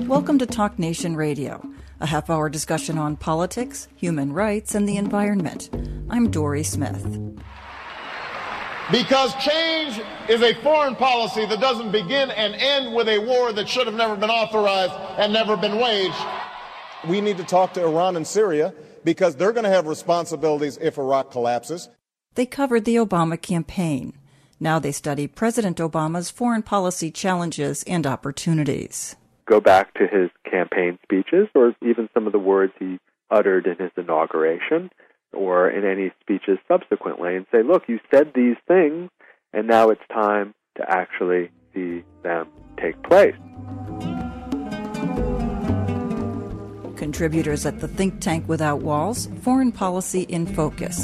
Welcome to Talk Nation Radio, a half-hour discussion on politics, human rights, and the environment. I'm Dory Smith. Because change is a foreign policy that doesn't begin and end with a war that should have never been authorized and never been waged. We need to talk to Iran and Syria because they're going to have responsibilities if Iraq collapses. They covered the Obama campaign. Now they study President Obama's foreign policy challenges and opportunities. Go back to his campaign speeches or even some of the words he uttered in his inauguration or in any speeches subsequently and say, look, you said these things, and now it's time to actually see them take place. Contributors at the think tank Without Walls, Foreign Policy in Focus,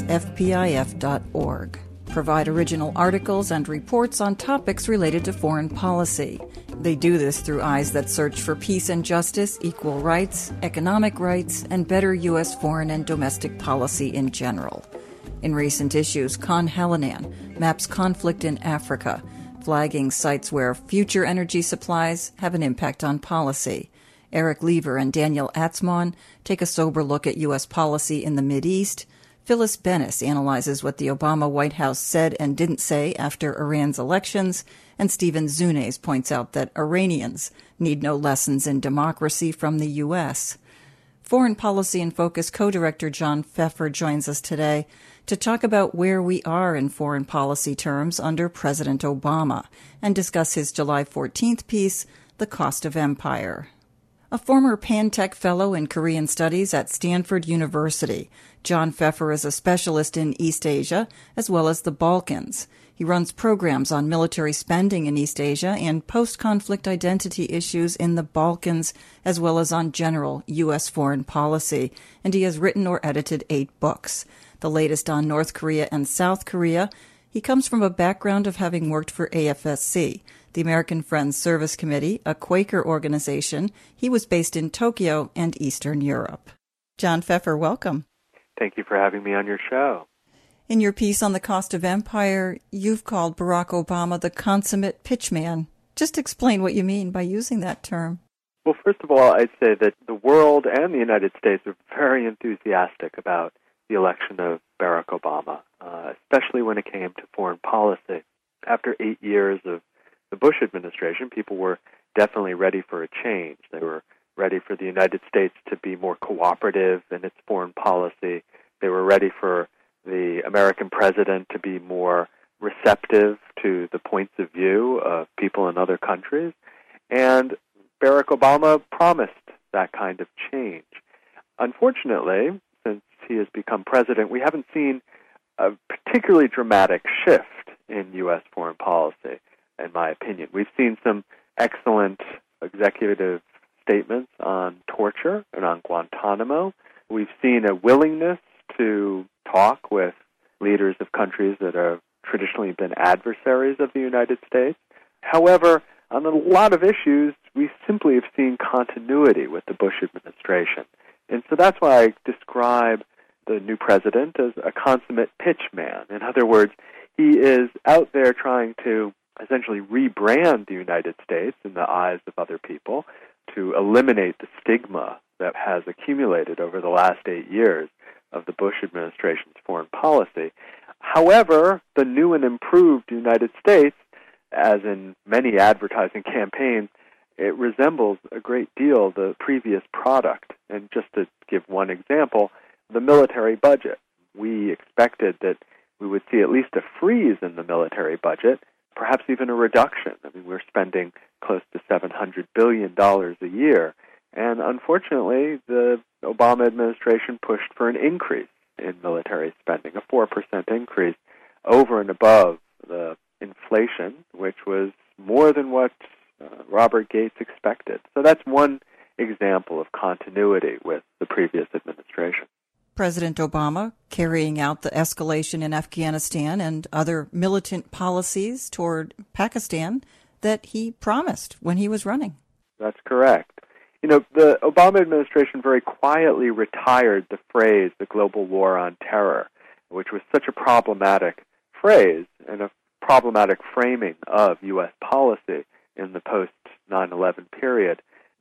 fpif.org, provide original articles and reports on topics related to foreign policy. They do this through eyes that search for peace and justice, equal rights, economic rights, and better U.S. foreign and domestic policy in general. In recent issues, Con Hallinan maps conflict in Africa, flagging sites where future energy supplies have an impact on policy. Eric Lever and Daniel Atzmon take a sober look at U.S. policy in the Mideast. Phyllis Bennis analyzes what the Obama White House said and didn't say after Iran's elections, and Stephen Zunes points out that Iranians need no lessons in democracy from the U.S. Foreign Policy in Focus co-director John Pfeffer joins us today to talk about where we are in foreign policy terms under President Obama and discuss his July 14th piece, The Cost of Empire. A former Pantech Fellow in Korean Studies at Stanford University, John Pfeffer is a specialist in East Asia as well as the Balkans. He runs programs on military spending in East Asia and post-conflict identity issues in the Balkans, as well as on general U.S. foreign policy, and he has written or edited 8 books. The latest on North Korea and South Korea. He comes from a background of having worked for AFSC, the American Friends Service Committee, a Quaker organization. He was based in Tokyo and Eastern Europe. John Pfeffer, welcome. Thank you for having me on your show. In your piece on the cost of empire, you've called Barack Obama the consummate pitchman. Just explain what you mean by using that term. Well, first of all, I'd say that the world and the United States are very enthusiastic about the election of Barack Obama, especially when it came to foreign policy. After 8 years of the Bush administration, people were definitely ready for a change. They were ready for the United States to be more cooperative in its foreign policy. They were ready for the American president to be more receptive to the points of view of people in other countries. And Barack Obama promised that kind of change. Unfortunately, since he has become president, we haven't seen a particularly dramatic shift in U.S. foreign policy, in my opinion. We've seen some excellent executive statements on torture and on Guantanamo. We've seen a willingness to talk with leaders of countries that have traditionally been adversaries of the United States. However, on a lot of issues, we simply have seen continuity with the Bush administration. And so that's why I describe the new president as a consummate pitchman. In other words, he is out there trying to essentially rebrand the United States in the eyes of other people, to eliminate the stigma that has accumulated over the last 8 years of the Bush administration's foreign policy. However, the new and improved United States, as in many advertising campaigns, it resembles a great deal the previous product. And just to give one example, the military budget. We expected that we would see at least a freeze in the military budget, perhaps even a reduction. I mean, we're spending close to $700 billion a year. And unfortunately, the Obama administration pushed for an increase in military spending, a 4% increase over and above the inflation, which was more than what Robert Gates expected. So that's one example of continuity with the previous administration. President Obama carrying out the escalation in Afghanistan and other militant policies toward Pakistan that he promised when he was running. That's correct. You know, the Obama administration very quietly retired the phrase, the global war on terror, which was such a problematic phrase and a problematic framing of U.S. policy in the post-9/11 period.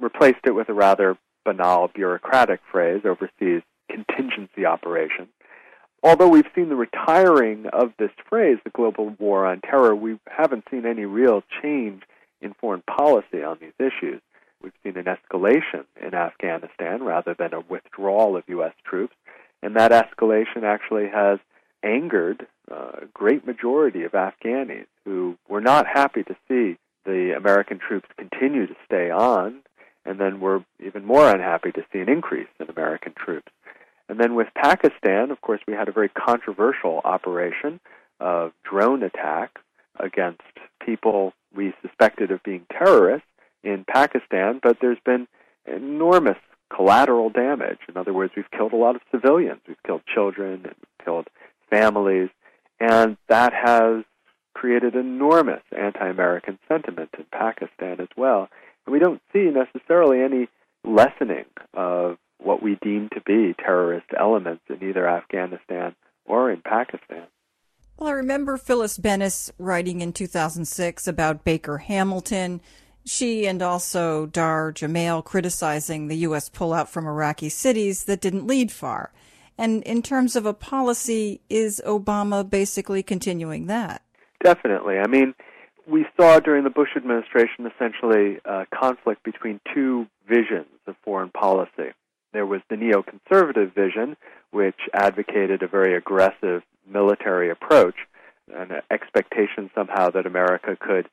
replaced it with a rather banal bureaucratic phrase, overseas contingency operation. Although we've seen the retiring of this phrase, the global war on terror, we haven't seen any real change in foreign policy on these issues. We've seen an escalation in Afghanistan rather than a withdrawal of U.S. troops, and that escalation actually has angered a great majority of Afghanis who were not happy to see the American troops continue to stay on, and then were even more unhappy to see an increase in American troops. And then with Pakistan, of course, we had a very controversial operation of drone attacks against people we suspected of being terrorists in Pakistan, but there's been enormous collateral damage. In other words, we've killed a lot of civilians. We've killed children, and we've killed families, and that has created enormous anti-American sentiment in Pakistan as well. And we don't see necessarily any lessening of what we deem to be terrorist elements in either Afghanistan or in Pakistan. Well, I remember Phyllis Bennis writing in 2006 about Baker Hamilton. She and also Dar Jamail criticizing the U.S. pullout from Iraqi cities that didn't lead far. And in terms of a policy, is Obama basically continuing that? Definitely. I mean, we saw during the Bush administration essentially a conflict between two visions of foreign policy. There was the neoconservative vision, which advocated a very aggressive military approach, an expectation somehow that America could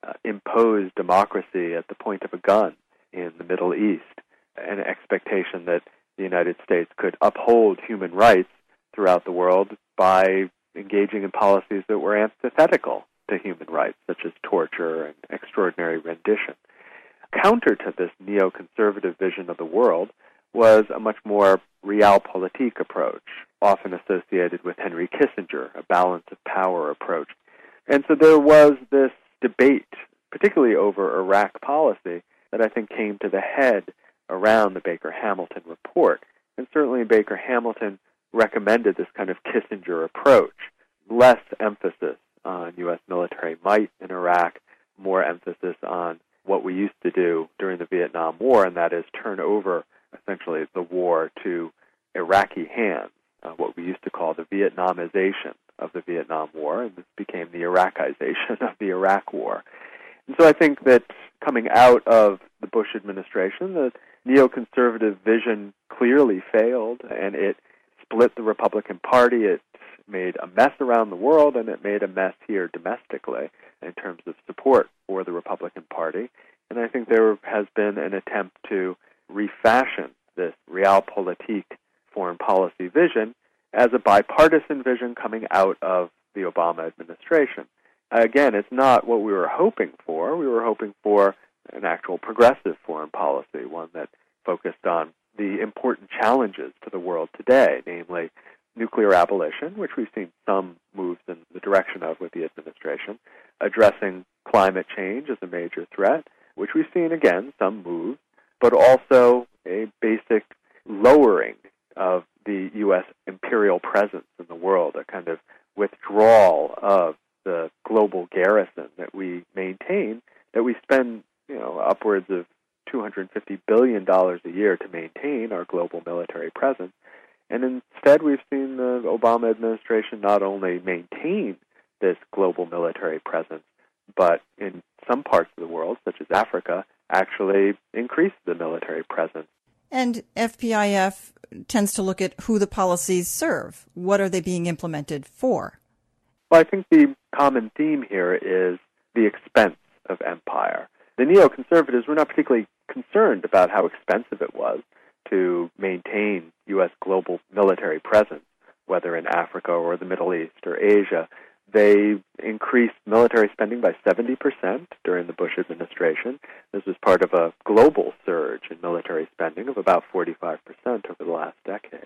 impose democracy at the point of a gun in the Middle East, an expectation that the United States could uphold human rights throughout the world by engaging in policies that were antithetical to human rights, such as torture and extraordinary rendition. Counter to this neoconservative vision of the world was a much more realpolitik approach, often associated with Henry Kissinger, a balance of power approach. And so there was this debate, particularly over Iraq policy, that I think came to the head around the Baker-Hamilton report. And certainly Baker Hamilton recommended this kind of Kissinger approach, less emphasis on U.S. military might in Iraq, more emphasis on what we used to do during the Vietnam War, and that is turn over essentially the war to Iraqi hands, what we used to call the Vietnamization of the Vietnam War, and this became the Iraqization of the Iraq War. And so I think that coming out of the Bush administration, the neoconservative vision clearly failed, and it split the Republican Party. It made a mess around the world, and it made a mess here domestically in terms of support for the Republican Party. And I think there has been an attempt to refashion this realpolitik foreign policy vision as a bipartisan vision coming out of the Obama administration. Again, it's not what we were hoping for. We were hoping for an actual progressive foreign policy, one that focused on the important challenges to the world today, namely nuclear abolition, which we've seen some moves in the direction of with the administration, addressing climate change as a major threat, which we've seen, again, some moves, but also a basic lowering of the U.S. imperial presence in the world, a kind of withdrawal of the global garrison that we maintain, that we spend upwards of $250 billion a year to maintain our global military presence. And instead, we've seen the Obama administration not only maintain this global military presence, but in some parts of the world, such as Africa, actually increase the military presence. And FPIF tends to look at who the policies serve. What are they being implemented for? Well, I think the common theme here is the expense of empire. The neoconservatives were not particularly concerned about how expensive it was to maintain U.S. global military presence, whether in Africa or the Middle East or Asia. They increased military spending by 70% during the Bush administration. This was part of a global surge in military spending of about 45% over the last decade.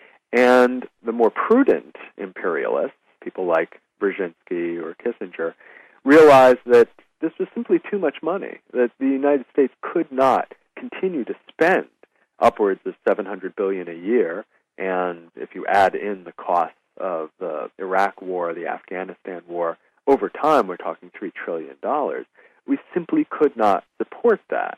And the more prudent imperialists, people like Brzezinski or Kissinger, realized that this was simply too much money, that the United States could not continue to spend upwards of $700 billion a year, and if you add in the costs of the Iraq War, the Afghanistan War, over time we're talking $3 trillion. We simply could not support that.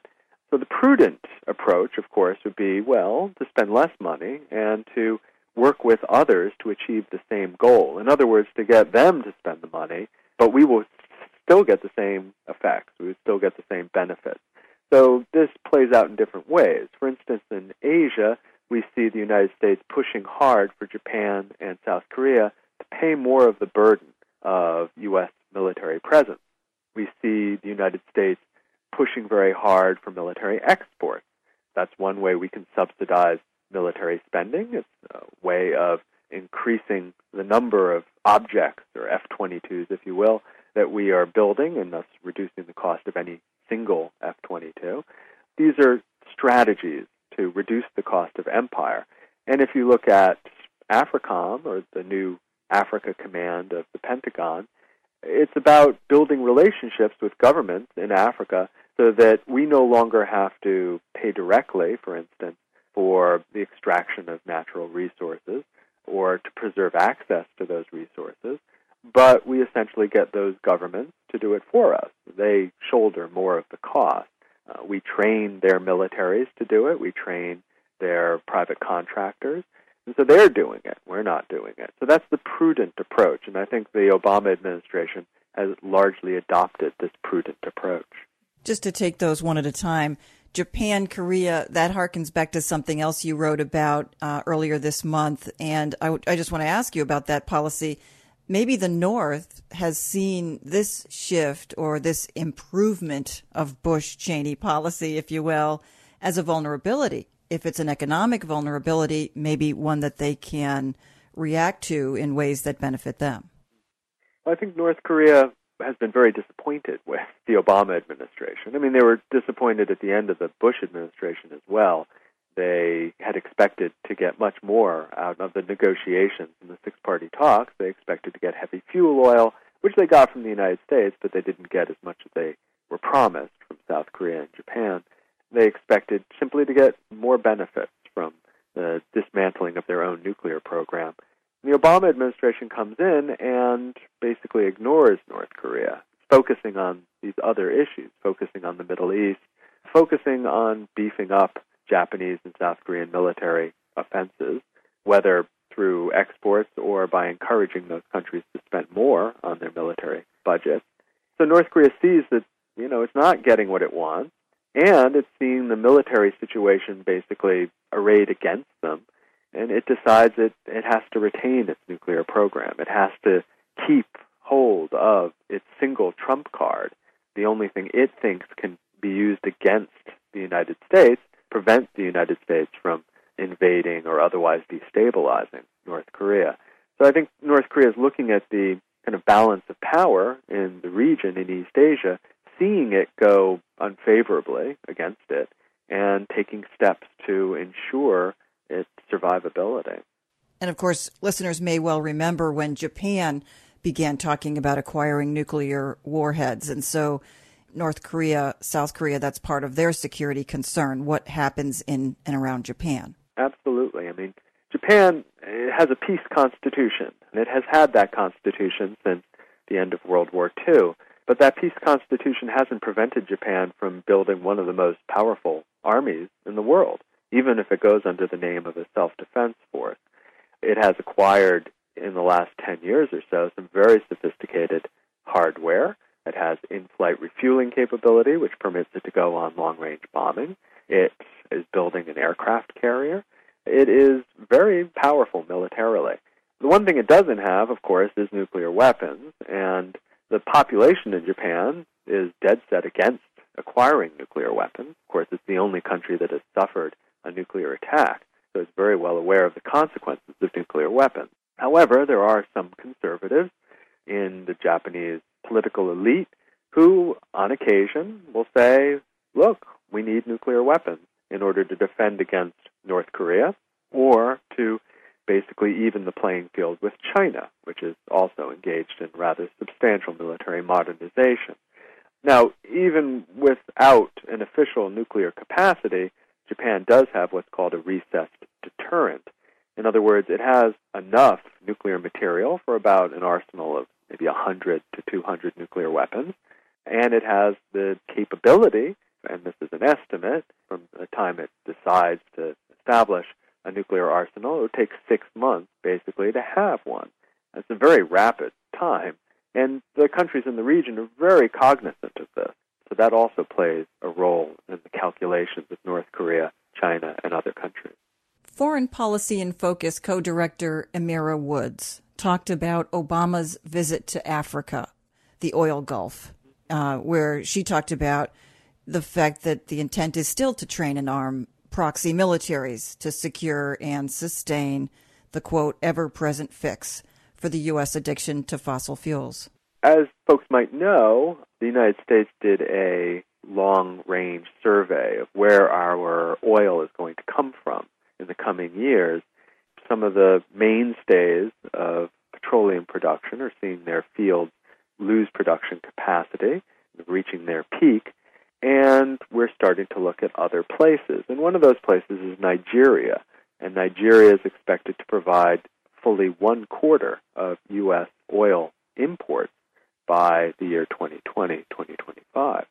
So the prudent approach, of course, would be, well, to spend less money and to work with others to achieve the same goal. In other words, to get them to spend the money, but we will still get the same effects. We would still get the same benefits. So this plays out in different ways. For instance, in Asia, we see the United States pushing hard for Japan and South Korea to pay more of the burden of U.S. military presence. We see the United States pushing very hard for military exports. That's one way we can subsidize military spending. It's a way of increasing the number of objects, or F-22s, if you will, that we are building, and thus reducing the cost of any single F-22. These are strategies to reduce the cost of empire. And if you look at AFRICOM, or the new Africa Command of the Pentagon, it's about building relationships with governments in Africa so that we no longer have to pay directly, for instance, for the extraction of natural resources or to preserve access to those resources, but we essentially get those governments to do it for us. They shoulder more of the cost. We train their militaries to do it. We train their private contractors. And so they're doing it. We're not doing it. So that's the prudent approach. And I think the Obama administration has largely adopted this prudent approach. Just to take those one at a time, Japan, Korea, that harkens back to something else you wrote about earlier this month. And I just want to ask you about that policy. Maybe the North has seen this shift or this improvement of Bush-Cheney policy, if you will, as a vulnerability. If it's an economic vulnerability, maybe one that they can react to in ways that benefit them. Well, I think North Korea has been very disappointed with the Obama administration. I mean, they were disappointed at the end of the Bush administration as well. They had expected to get much more out of the negotiations in the six-party talks. They expected to get heavy fuel oil, which they got from the United States, but they didn't get as much as they were promised from South Korea and Japan. They expected simply to get more benefits from the dismantling of their own nuclear program. The Obama administration comes in and basically ignores North Korea, focusing on these other issues, focusing on the Middle East, focusing on beefing up Japanese and South Korean military offenses, whether through exports or by encouraging those countries to spend more on their military budget. So North Korea sees that, it's not getting what it wants, and it's seeing the military situation basically arrayed against them, and it decides it has to retain its nuclear program. It has to keep hold of its single trump card, the only thing it thinks can be used against the United States, prevent the United States from invading or otherwise destabilizing North Korea. So I think North Korea is looking at the kind of balance of power in the region in East Asia, seeing it go unfavorably against it, and taking steps to ensure its survivability. And of course, listeners may well remember when Japan began talking about acquiring nuclear warheads. And so North Korea, South Korea, that's part of their security concern, what happens in and around Japan. Absolutely. I mean, Japan has a peace constitution, and it has had that constitution since the end of World War II. But that peace constitution hasn't prevented Japan from building one of the most powerful armies in the world, even if it goes under the name of a self-defense force. It has acquired, in the last 10 years or so, some very sophisticated hardware. It has in-flight refueling capability, which permits it to go on long-range bombing. It is building an aircraft carrier. It is very powerful militarily. The one thing it doesn't have, of course, is nuclear weapons, and the population in Japan is dead set against acquiring nuclear weapons. Of course, it's the only country that has suffered a nuclear attack, so it's very well aware of the consequences of nuclear weapons. However, there are some conservatives in the Japanese political elite who, on occasion, will say, look, we need nuclear weapons in order to defend against North Korea or to basically even the playing field with China, which is also engaged in rather substantial military modernization. Now, even without an official nuclear capacity, Japan does have what's called a recessed deterrent. In other words, it has enough nuclear material for about an arsenal of maybe 100 to 200 nuclear weapons, and it has the capability, and this is an estimate, from the time it decides to establish a nuclear arsenal, it would take 6 months, basically, to have one. That's a very rapid time. And the countries in the region are very cognizant of this. So that also plays a role in the calculations of North Korea, China, and other countries. Foreign Policy in Focus co-director Amira Woods talked about Obama's visit to Africa, the oil Gulf, where she talked about the fact that the intent is still to train and arm proxy militaries to secure and sustain the, quote, ever-present fix for the U.S. addiction to fossil fuels. As folks might know, the United States did a long-range survey of where our oil is going to come from in the coming years. Some of the mainstays of petroleum production are seeing their fields lose production capacity, reaching their peak, and we're starting to look at other places. And one of those places is Nigeria, and Nigeria is expected to provide fully 1/4 of U.S. oil imports by the year 2020, 2025.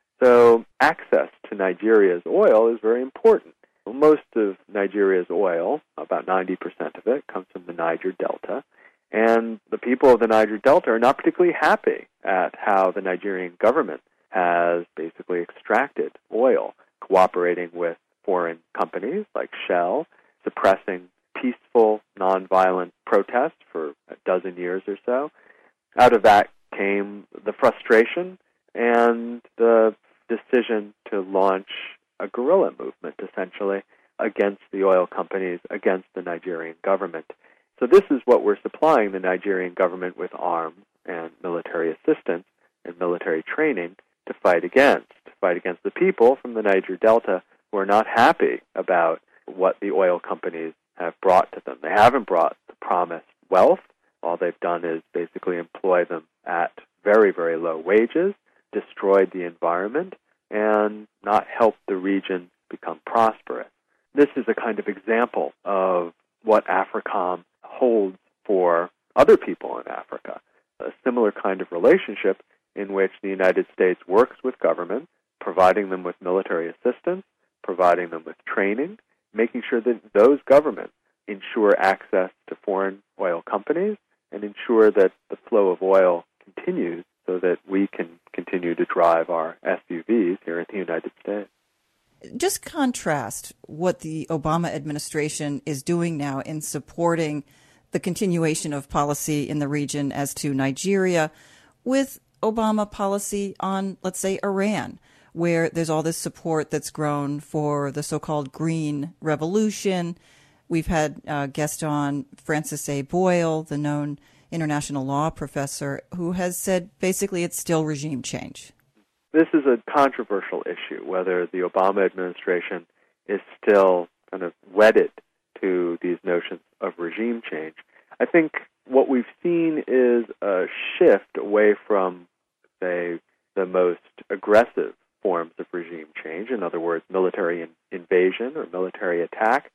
So access to Nigeria's oil is very important. Most of Nigeria's oil, about 90% of it, comes from the Niger Delta, and the people of the Niger Delta are not particularly happy at how the Nigerian government has basically extracted oil, cooperating with foreign companies like Shell, suppressing peaceful, nonviolent protests for a dozen years or so. Out of that came the frustration and the decision to launch a guerrilla movement, essentially, against the oil companies, against the Nigerian government. So this is what we're supplying the Nigerian government with: arms and military assistance and military training to fight against the people from the Niger Delta who are not happy about what the oil companies have brought to them. They haven't brought the promised wealth. All they've done is basically employ them at very, very low wages, destroyed the environment, and not helped the region become prosperous. This is a kind of example of what AFRICOM holds for other people in Africa, a similar kind of relationship in which the United States works with government, providing them with military assistance, providing them with training, making sure that those governments ensure access to foreign oil companies and ensure that the flow of oil continues so that we can continue to drive our SUVs here in the United States. Just contrast what the Obama administration is doing now in supporting the continuation of policy in the region as to Nigeria with Obama policy on, let's say, Iran, where there's all this support that's grown for the so-called Green Revolution. We've had a guest on, Francis A. Boyle, the known international law professor, who has said basically it's still regime change. This is a controversial issue, whether the Obama administration is still kind of wedded to these notions of regime change. I think what we've seen is a shift away from, say, the most aggressive forms of regime change, in other words, military invasion or military attack,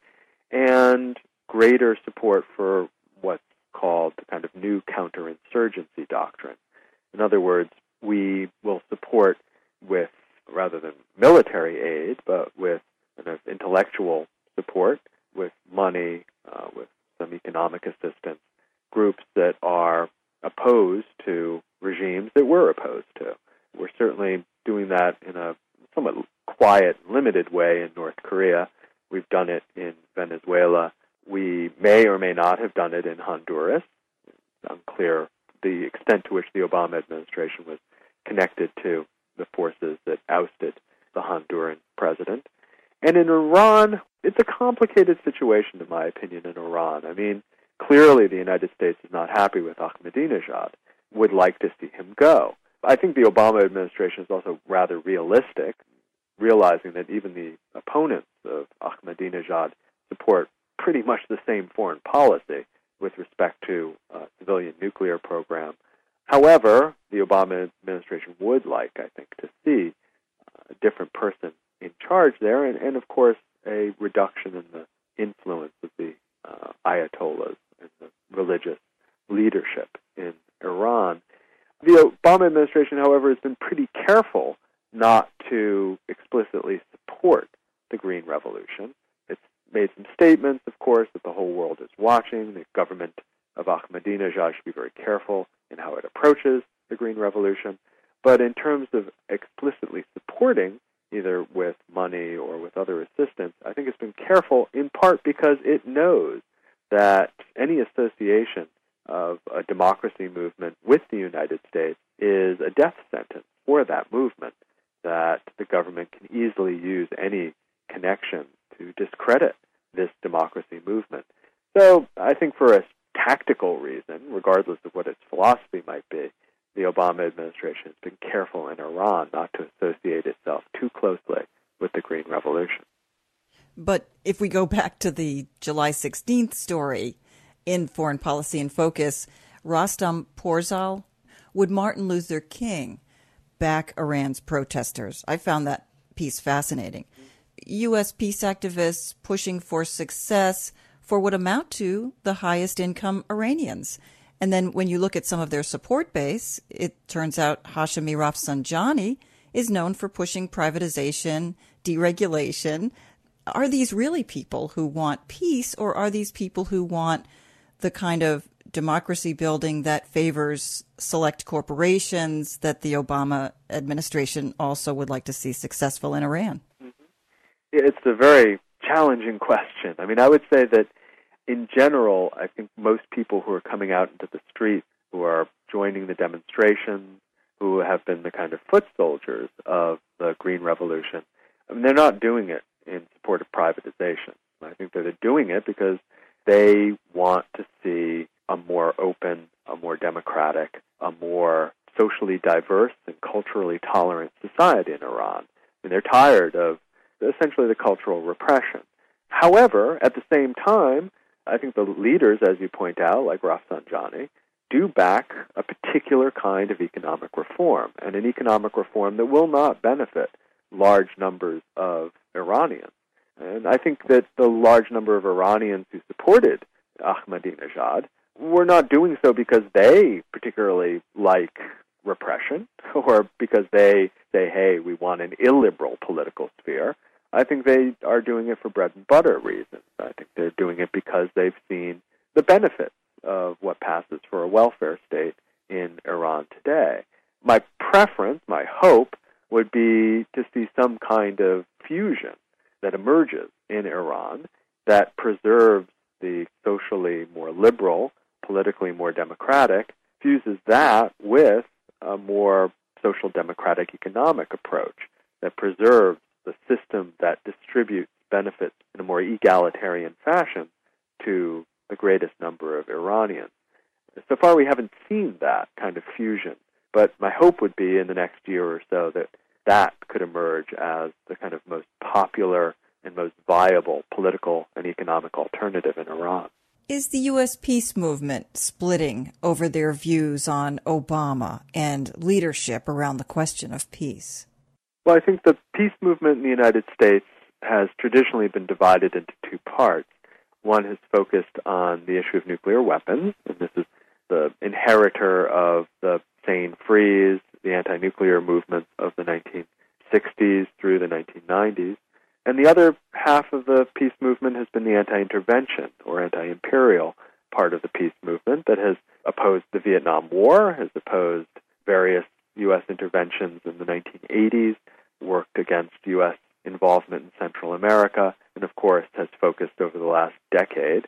and greater support for what's called the kind of new counterinsurgency doctrine. In other words, we will support with, rather than military aid, but with kind of intellectual support, with money, with some economic assistance, groups that are opposed to regimes that we're opposed to. We're certainly doing that in a somewhat quiet, limited way in North Korea. We've done it in Venezuela. We may or may not have done it in Honduras. It's unclear the extent to which the Obama administration was connected to the forces that ousted the Honduran president. And in Iran, it's a complicated situation, in my opinion, in Iran. I mean, clearly the United States is not happy with Ahmadinejad, would like to see him go. I think the Obama administration is also rather realistic, realizing that even the opponents of Ahmadinejad support pretty much the same foreign policy with respect to civilian nuclear program. However, the Obama administration would like, I think, to see a different person in charge there, and of course, a reduction in the influence of the Ayatollahs and the religious leadership in Iran. The Obama administration, however, has been pretty careful not to explicitly support the Green Revolution. It's made some statements, of course, that the whole world is watching. The government of Ahmadinejad should be very careful in how it approaches the Green Revolution. But in terms of explicitly supporting, either with money or with other assistance, I think it's been careful in part because it knows that any association of a democracy movement with the United States is a death sentence for that movement, that the government can easily use any connection to discredit this democracy movement. So I think for a tactical reason, regardless of what its philosophy might be, the Obama administration has been careful in Iran not to associate itself too closely with the Green Revolution. But if we go back to the July 16th story in Foreign Policy in Focus, Rostam Porzal, would Martin Luther King back Iran's protesters? I found that piece fascinating. U.S. peace activists pushing for success for what amount to the highest income Iranians. And then when you look at some of their support base, it turns out Hashemi Rafsanjani is known for pushing privatization, deregulation. Are these really people who want peace, or are these people who want the kind of democracy building that favors select corporations that the Obama administration also would like to see successful in Iran? It's a very challenging question. I mean, I would say that in general, I think most people who are coming out into the street, who are joining the demonstrations, who have been the kind of foot soldiers of the Green Revolution, I mean, they're not doing it in support of privatization. I think that they're doing it because they want to see a more open, a more democratic, a more socially diverse and culturally tolerant society in Iran. And they're tired of essentially the cultural repression. However, at the same time, I think the leaders, as you point out, like Rafsanjani, do back a particular kind of economic reform, and an economic reform that will not benefit large numbers of Iranians. And I think that the large number of Iranians who supported Ahmadinejad were not doing so because they particularly like repression or because they say, hey, we want an illiberal political sphere. I think they are doing it for bread and butter reasons. I think they're doing it because they've seen the benefits of what passes for a welfare state in Iran today. My preference, my hope, would be to see some kind of fusion that emerges in Iran that preserves the socially more liberal, politically more democratic, fuses that with a more social democratic economic approach that preserves the system that distributes benefits in a more egalitarian fashion to the greatest number of Iranians. So far, we haven't seen that kind of fusion, but my hope would be in the next year or so that that could emerge as the kind of most popular and most viable political and economic alternative in Iran. Is the U.S. peace movement splitting over their views on Obama and leadership around the question of peace? Well, I think the peace movement in the United States has traditionally been divided into two parts. One has focused on the issue of nuclear weapons, and this is the inheritor of the sane freeze, the anti-nuclear movement of the 1960s through the 1990s. And the other half of the peace movement has been the anti-intervention or anti-imperial part of the peace movement that has opposed the Vietnam War, has opposed various U.S. interventions in the 1980s, worked against U.S. involvement in Central America, and of course has focused over the last decade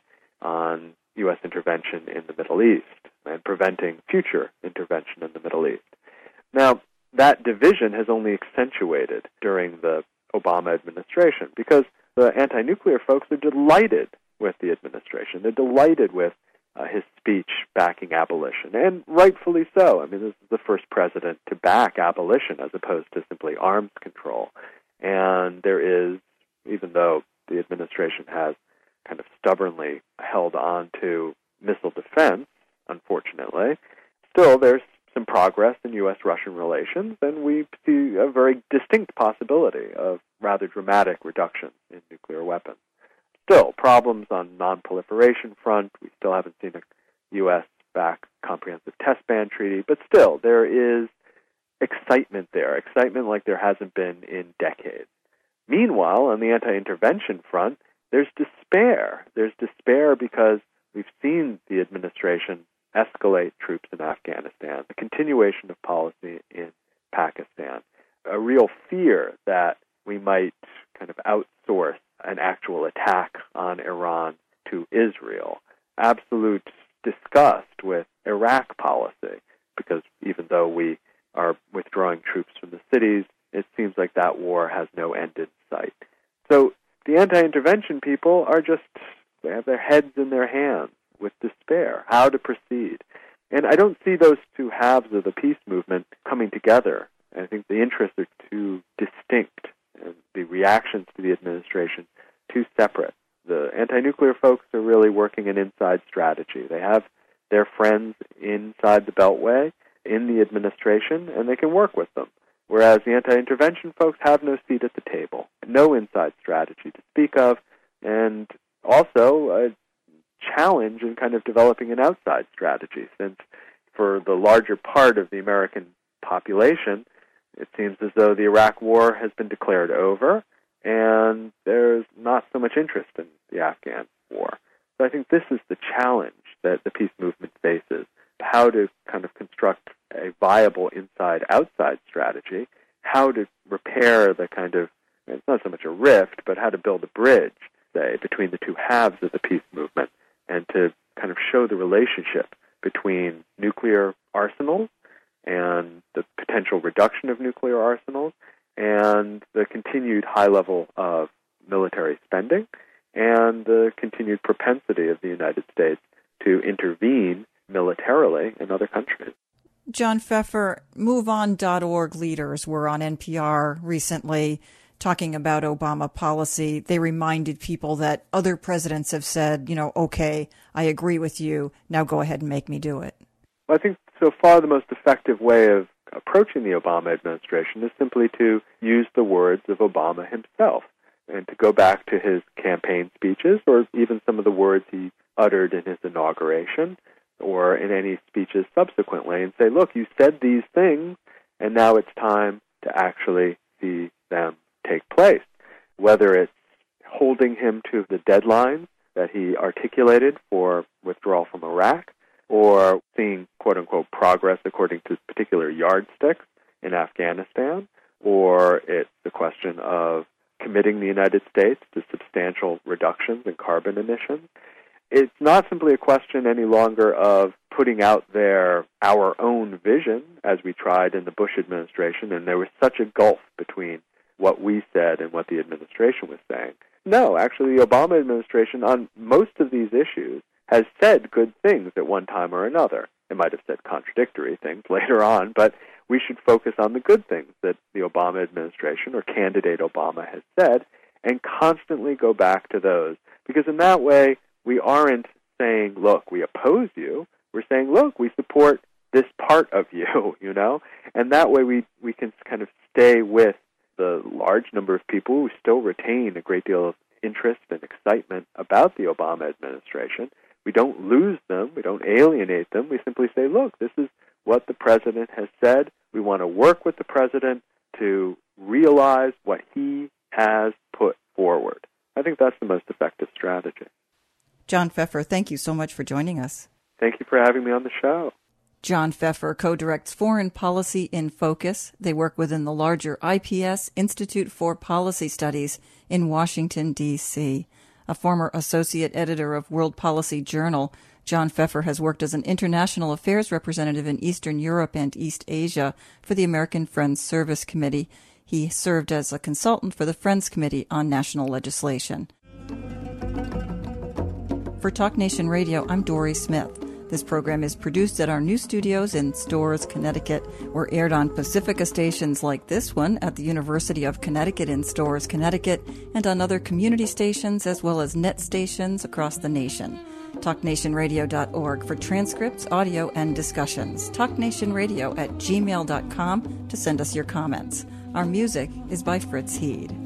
on U.S. intervention in the Middle East and preventing future intervention in the Middle East. Now, that division has only accentuated during the Obama administration because the anti-nuclear folks are delighted with the administration. They're delighted with his speech backing abolition, and rightfully so. I mean, this is the first president to back abolition as opposed to simply arms control. And there is, even though the administration has kind of stubbornly held on to missile defense, unfortunately, still there's some progress in U.S.-Russian relations, and we see a very distinct possibility of rather dramatic reductions in nuclear weapons. Still, problems on non-proliferation front. We still haven't seen a U.S.-backed comprehensive test ban treaty, but still, there is excitement there, excitement like there hasn't been in decades. Meanwhile, on the anti-intervention front, there's despair. There's despair because we've seen the administration escalate troops in Afghanistan, the continuation of policy in Pakistan, a real fear that we might kind of outsource an actual attack on Iran to Israel, absolute disgust with Iraq policy, because even though we are withdrawing troops from the cities, it seems like that war has no end in sight. So the anti-intervention people they have their heads in their hands with despair, how to proceed. And I don't see those two halves of the peace movement coming together. I think the interests are too distinct, and the reactions to the administration too separate. The anti-nuclear folks are really working an inside strategy. They have their friends inside the Beltway, in the administration, and they can work with them. Whereas the anti-intervention folks have no seat at the table, no inside strategy to speak of, and also a challenge in kind of developing an outside strategy, since for the larger part of the American population, it seems as though the Iraq war has been declared over, and there's not so much interest in the Afghan war. So I think this is the challenge that the peace movement faces, how to kind of construct a viable inside-outside strategy, how to repair the kind of, it's not so much a rift, but how to build a bridge, say, between the two halves of the peace movement, and to kind of show the relationship between nuclear arsenals and the potential reduction of nuclear arsenals and the continued high level of military spending and the continued propensity of the United States to intervene militarily in other countries. John Pfeffer, MoveOn.org leaders were on NPR recently talking about Obama policy. They reminded people that other presidents have said, okay, I agree with you, now go ahead and make me do it. Well, I think so far the most effective way of approaching the Obama administration is simply to use the words of Obama himself and to go back to his campaign speeches or even some of the words he uttered in his inauguration or in any speeches subsequently and say, look, you said these things, and now it's time to actually see them take place, whether it's holding him to the deadlines that he articulated for withdrawal from Iraq, or seeing, quote-unquote, progress according to particular yardsticks in Afghanistan, or it's the question of committing the United States to substantial reductions in carbon emissions. It's not simply a question any longer of putting out there our own vision, as we tried in the Bush administration, and there was such a gulf between what we said and what the administration was saying. No, actually, the Obama administration on most of these issues has said good things at one time or another. It might have said contradictory things later on, but we should focus on the good things that the Obama administration or candidate Obama has said and constantly go back to those. Because in that way, we aren't saying, look, we oppose you. We're saying, look, we support this part of you, And that way we can kind of stay with the large number of people who still retain a great deal of interest and excitement about the Obama administration. We don't lose them. We don't alienate them. We simply say, look, this is what the president has said. We want to work with the president to realize what he has put forward. I think that's the most effective strategy. John Pfeffer, thank you so much for joining us. Thank you for having me on the show. John Pfeffer co-directs Foreign Policy in Focus. They work within the larger IPS, Institute for Policy Studies, in Washington, D.C. A former associate editor of World Policy Journal, John Pfeffer has worked as an international affairs representative in Eastern Europe and East Asia for the American Friends Service Committee. He served as a consultant for the Friends Committee on National Legislation. For Talk Nation Radio, I'm Dory Smith. This program is produced at our new studios in Storrs, Connecticut. We're aired on Pacifica stations like this one at the University of Connecticut in Storrs, Connecticut, and on other community stations as well as net stations across the nation. TalkNationRadio.org for transcripts, audio, and discussions. TalkNationRadio@gmail.com to send us your comments. Our music is by Fritz Heed.